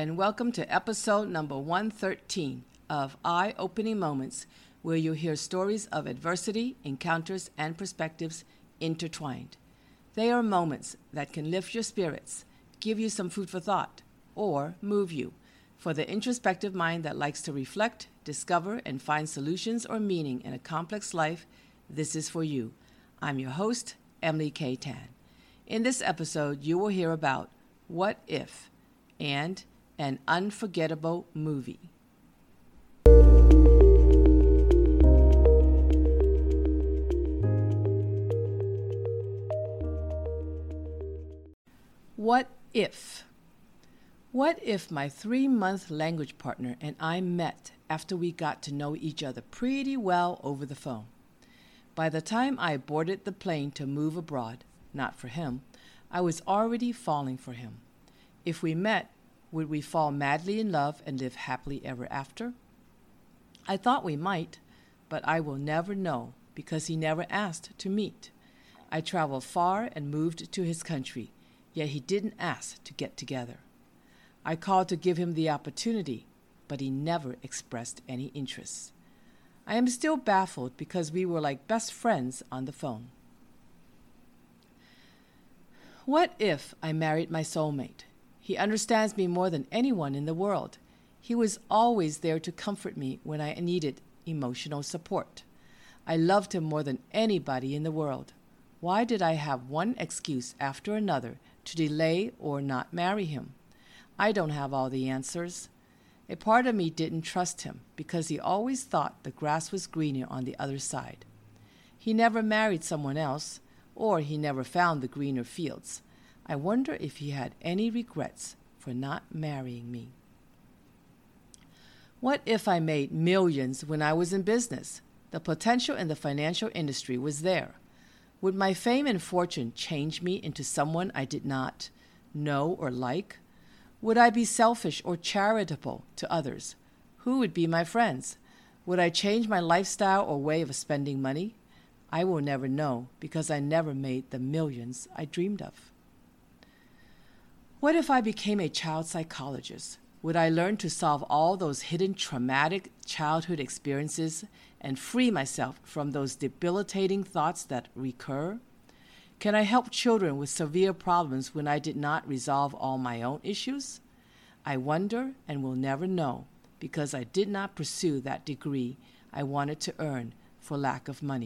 and welcome to episode number 113 of Eye-Opening Moments, where you'll hear stories of adversity, encounters, and perspectives intertwined. They are moments that can lift your spirits, give you some food for thought, or move you. For the introspective mind that likes to reflect, discover, and find solutions or meaning in a complex life, this is for you. I'm your host, Emily K. Tan. In this episode, you will hear about What If and an unforgettable movie. What if? What if my 3-month language partner and I met after we got to know each other pretty well over the phone? By the time I boarded the plane to move abroad, not for him, I was already falling for him. If we met, would we fall madly in love and live happily ever after? I thought we might, but I will never know because he never asked to meet. I traveled far and moved to his country, yet he didn't ask to get together. I called to give him the opportunity, but he never expressed any interest. I am still baffled because we were like best friends on the phone. What if I married my soulmate? He understands me more than anyone in the world. He was always there to comfort me when I needed emotional support. I loved him more than anybody in the world. Why did I have one excuse after another to delay or not marry him? I don't have all the answers. A part of me didn't trust him because he always thought the grass was greener on the other side. He never married someone else, or he never found the greener fields. I wonder if he had any regrets for not marrying me. What if I made millions when I was in business? The potential in the financial industry was there. Would my fame and fortune change me into someone I did not know or like? Would I be selfish or charitable to others? Who would be my friends? Would I change my lifestyle or way of spending money? I will never know because I never made the millions I dreamed of. What if I became a child psychologist? Would I learn to solve all those hidden traumatic childhood experiences and free myself from those debilitating thoughts that recur? Can I help children with severe problems when I did not resolve all my own issues? I wonder and will never know because I did not pursue that degree I wanted to earn for lack of money.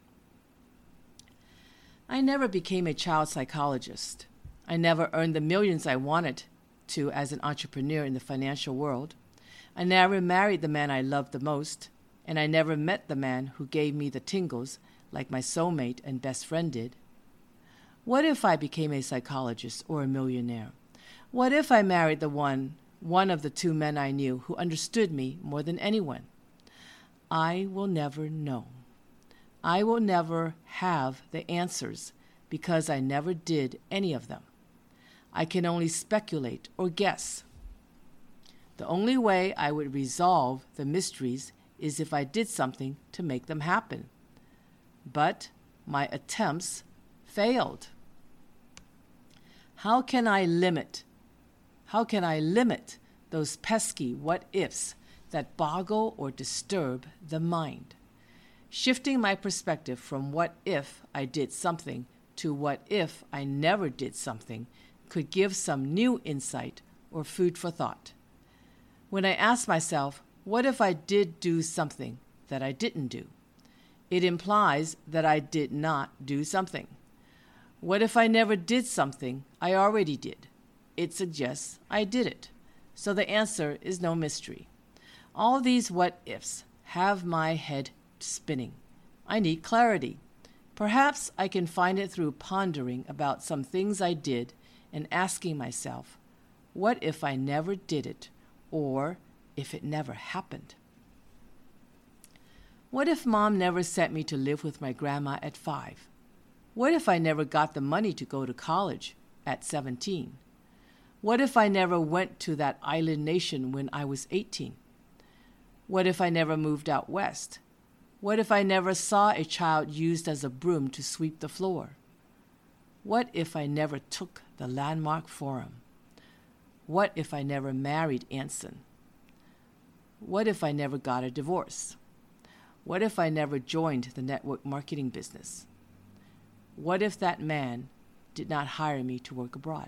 I never became a child psychologist. I never earned the millions I wanted to as an entrepreneur in the financial world. I never married the man I loved the most, and I never met the man who gave me the tingles like my soulmate and best friend did. What if I became a psychologist or a millionaire? What if I married the one of the two men I knew who understood me more than anyone? I will never know. I will never have the answers because I never did any of them. I can only speculate or guess. The only way I would resolve the mysteries is if I did something to make them happen. But my attempts failed. How can I limit those pesky what-ifs that boggle or disturb the mind? Shifting my perspective from what if I did something to what if I never did something could give some new insight or food for thought. When I ask myself, what if I did do something that I didn't do? It implies that I did not do something. What if I never did something I already did? It suggests I did it. So the answer is no mystery. All these what-ifs have my head spinning. I need clarity. Perhaps I can find it through pondering about some things I did and asking myself, what if I never did it, or if it never happened? What if Mom never sent me to live with my grandma at 5? What if I never got the money to go to college at 17? What if I never went to that island nation when I was 18? What if I never moved out west? What if I never saw a child used as a broom to sweep the floor? What if I never took the Landmark Forum? What if I never married Anson? What if I never got a divorce? What if I never joined the network marketing business? What if that man did not hire me to work abroad?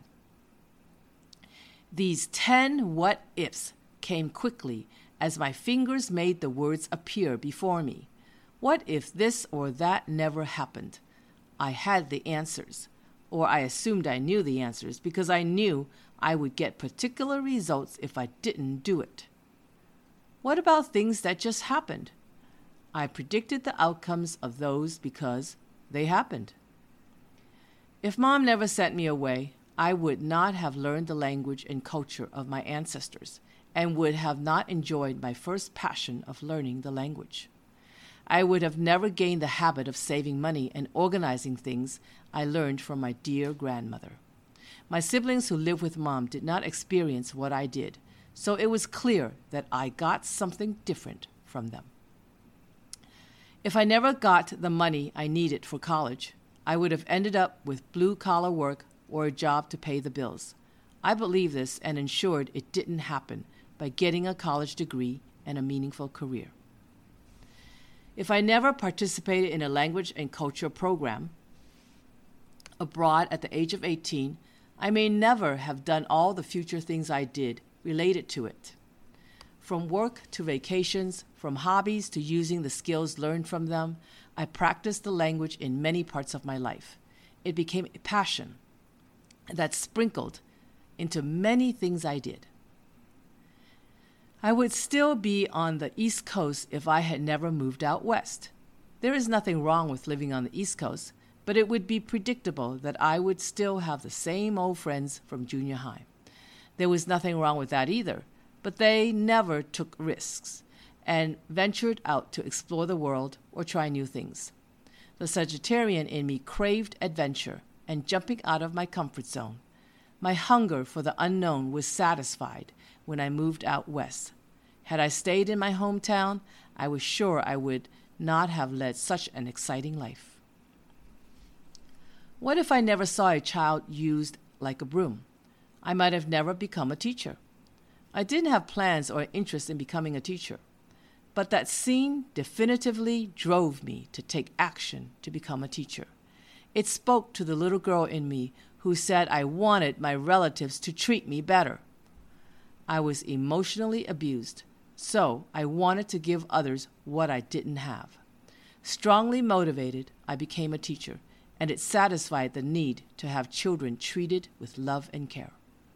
These 10 what ifs came quickly as my fingers made the words appear before me. What if this or that never happened? I had the answers, or I assumed I knew the answers because I knew I would get particular results if I didn't do it. What about things that just happened? I predicted the outcomes of those because they happened. If Mom never sent me away, I would not have learned the language and culture of my ancestors and would have not enjoyed my first passion of learning the language. I would have never gained the habit of saving money and organizing things I learned from my dear grandmother. My siblings who lived with Mom did not experience what I did, so it was clear that I got something different from them. If I never got the money I needed for college, I would have ended up with blue-collar work or a job to pay the bills. I believe this and ensured it didn't happen by getting a college degree and a meaningful career. If I never participated in a language and culture program abroad at the age of 18, I may never have done all the future things I did related to it. From work to vacations, from hobbies to using the skills learned from them, I practiced the language in many parts of my life. It became a passion that sprinkled into many things I did. I would still be on the East Coast if I had never moved out west. There is nothing wrong with living on the East Coast, but it would be predictable that I would still have the same old friends from junior high. There was nothing wrong with that either, but they never took risks and ventured out to explore the world or try new things. The Sagittarian in me craved adventure and jumping out of my comfort zone. My hunger for the unknown was satisfied when I moved out west. Had I stayed in my hometown, I was sure I would not have led such an exciting life. What if I never saw a child used like a broom? I might have never become a teacher. I didn't have plans or interest in becoming a teacher, but that scene definitively drove me to take action to become a teacher. It spoke to the little girl in me who said I wanted my relatives to treat me better. I was emotionally abused, so I wanted to give others what I didn't have. Strongly motivated, I became a teacher, and it satisfied the need to have children treated with love and care.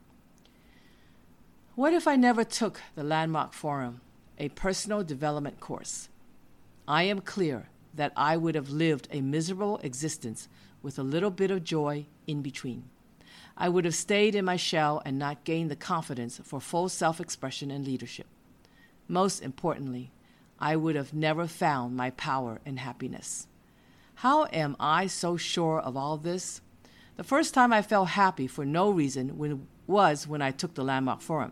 What if I never took the Landmark Forum, a personal development course? I am clear that I would have lived a miserable existence with a little bit of joy in between. I would have stayed in my shell and not gained the confidence for full self-expression and leadership. Most importantly, I would have never found my power and happiness. How am I so sure of all this? The first time I felt happy for no reason was when I took the Landmark Forum.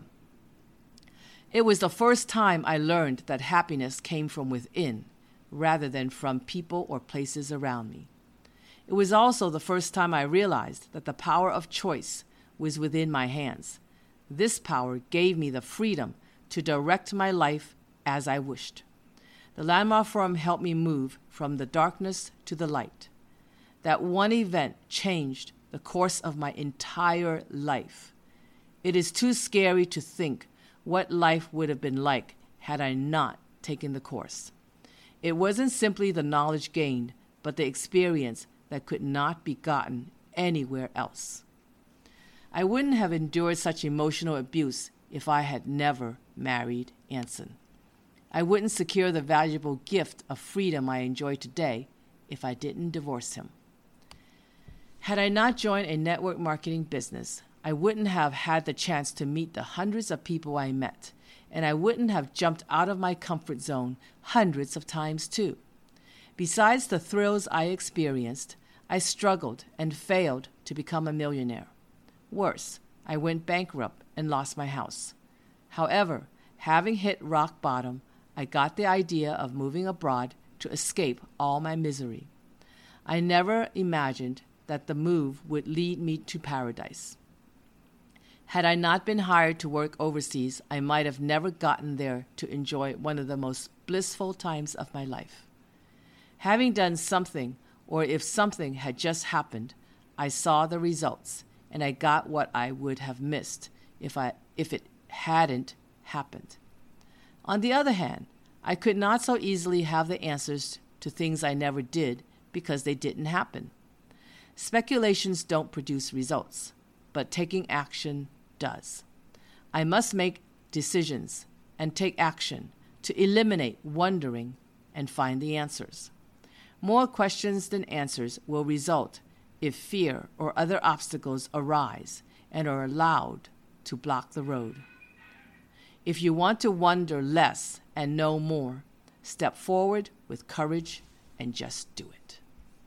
It was the first time I learned that happiness came from within rather than from people or places around me. It was also the first time I realized that the power of choice was within my hands. This power gave me the freedom to direct my life as I wished. The Landmark Forum helped me move from the darkness to the light. That one event changed the course of my entire life. It is too scary to think what life would have been like had I not taken the course. It wasn't simply the knowledge gained, but the experience that could not be gotten anywhere else. I wouldn't have endured such emotional abuse if I had never married Anson. I wouldn't secure the valuable gift of freedom I enjoy today if I didn't divorce him. Had I not joined a network marketing business, I wouldn't have had the chance to meet the hundreds of people I met, and I wouldn't have jumped out of my comfort zone hundreds of times too. Besides the thrills I experienced, I struggled and failed to become a millionaire. Worse, I went bankrupt and lost my house. However, having hit rock bottom, I got the idea of moving abroad to escape all my misery. I never imagined that the move would lead me to paradise. Had I not been hired to work overseas, I might have never gotten there to enjoy one of the most blissful times of my life. Having done something, or if something had just happened, I saw the results, and I got what I would have missed if it hadn't happened. On the other hand, I could not so easily have the answers to things I never did because they didn't happen. Speculations don't produce results, but taking action does. I must make decisions and take action to eliminate wondering and find the answers. More questions than answers will result if fear or other obstacles arise and are allowed to block the road. If you want to wonder less and know more, step forward with courage and just do it.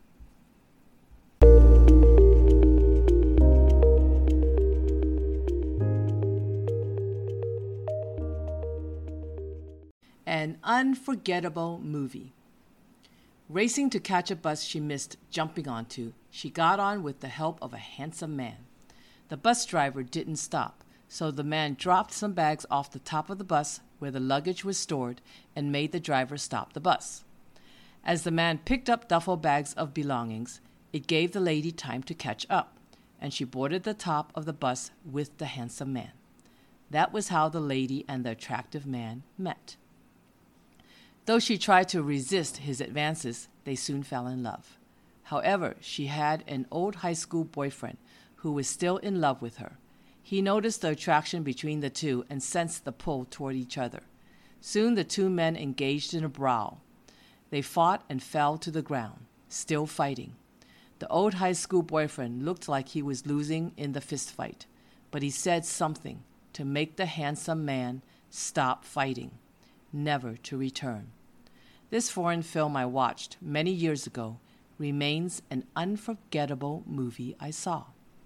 An unforgettable movie. Racing to catch a bus she missed jumping onto, she got on with the help of a handsome man. The bus driver didn't stop, so the man dropped some bags off the top of the bus where the luggage was stored and made the driver stop the bus. As the man picked up duffel bags of belongings, it gave the lady time to catch up, and she boarded the top of the bus with the handsome man. That was how the lady and the attractive man met. Though she tried to resist his advances, they soon fell in love. However, she had an old high school boyfriend who was still in love with her. He noticed the attraction between the two and sensed the pull toward each other. Soon the two men engaged in a brawl. They fought and fell to the ground, still fighting. The old high school boyfriend looked like he was losing in the fist fight, but he said something to make the handsome man stop fighting, never to return. This foreign film I watched many years ago remains an unforgettable movie I saw.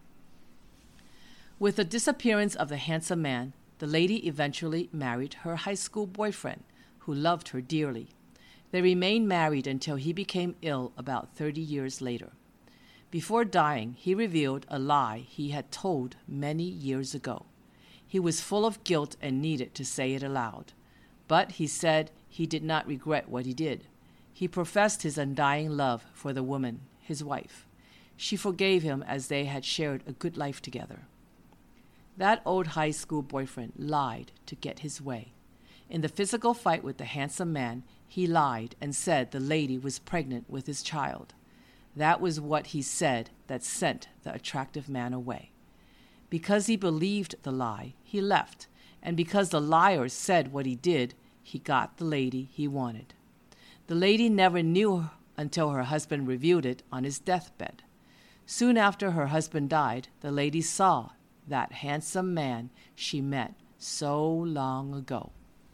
With the disappearance of the handsome man, the lady eventually married her high school boyfriend, who loved her dearly. They remained married until he became ill about 30 years later. Before dying, he revealed a lie he had told many years ago. He was full of guilt and needed to say it aloud. But he said he did not regret what he did. He professed his undying love for the woman, his wife. She forgave him as they had shared a good life together. That old high school boyfriend lied to get his way. In the physical fight with the handsome man, he lied and said the lady was pregnant with his child. That was what he said that sent the attractive man away. Because he believed the lie, he left, and because the liar said what he did, he got the lady he wanted. The lady never knew until her husband revealed it on his deathbed. Soon after her husband died, the lady saw that handsome man she met so long ago.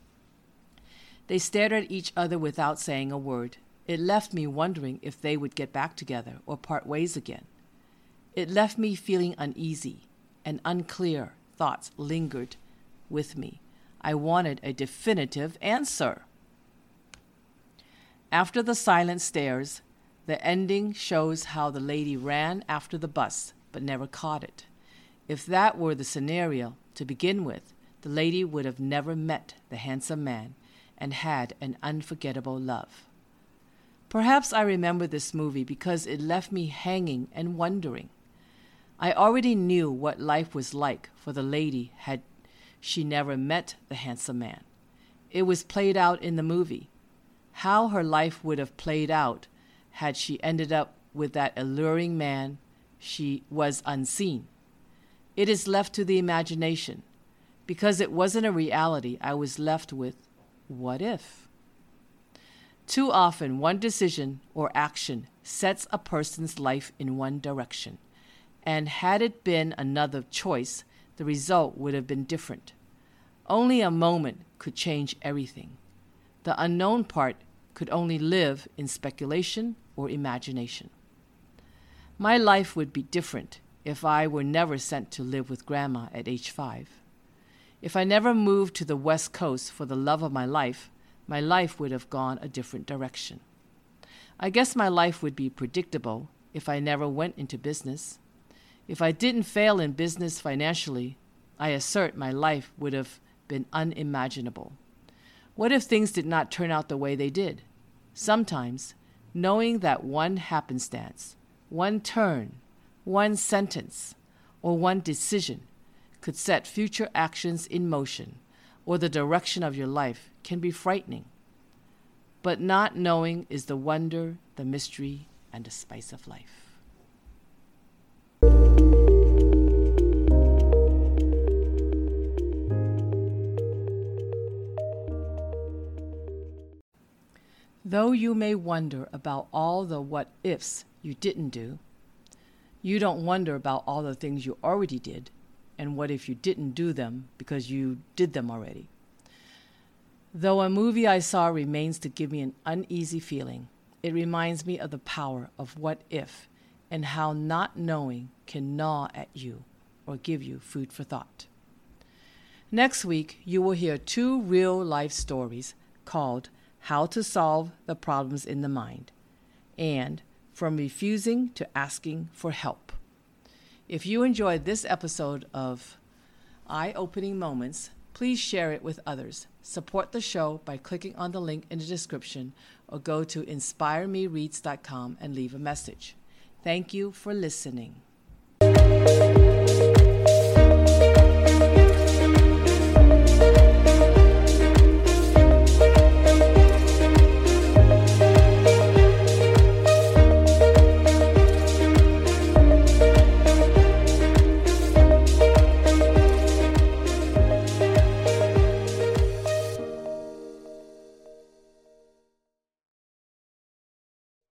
They stared at each other without saying a word. It left me wondering if they would get back together or part ways again. It left me feeling uneasy, and unclear thoughts lingered with me. I wanted a definitive answer. After the silent stares, the ending shows how the lady ran after the bus but never caught it. If that were the scenario to begin with, the lady would have never met the handsome man and had an unforgettable love. Perhaps I remember this movie because it left me hanging and wondering. I already knew what life was like for the lady had she never met the handsome man. It was played out in the movie. How her life would have played out had she ended up with that alluring man she was unseen. It is left to the imagination. Because it wasn't a reality, I was left with, what if? Too often, one decision or action sets a person's life in one direction, and had it been another choice, the result would have been different. Only a moment could change everything. The unknown part could only live in speculation or imagination. My life would be different if I were never sent to live with Grandma at age 5. If I never moved to the West Coast for the love of my life would have gone a different direction. I guess my life would be predictable if I never went into business. If I didn't fail in business financially, I assert my life would have been unimaginable. What if things did not turn out the way they did? Sometimes, knowing that one happenstance, one turn, one sentence, or one decision could set future actions in motion or the direction of your life can be frightening. But not knowing is the wonder, the mystery, and the spice of life. Though you may wonder about all the what-ifs you didn't do, you don't wonder about all the things you already did and what if you didn't do them because you did them already. Though a movie I saw remains to give me an uneasy feeling, it reminds me of the power of what if and how not knowing can gnaw at you or give you food for thought. Next week, you will hear 2 real-life stories called How to Solve the Problems in the Mind and From Refusing to Asking for Help. If you enjoyed this episode of Eye-Opening Moments, please share it with others. Support the show by clicking on the link in the description or go to inspiremereads.com and leave a message. Thank you for listening.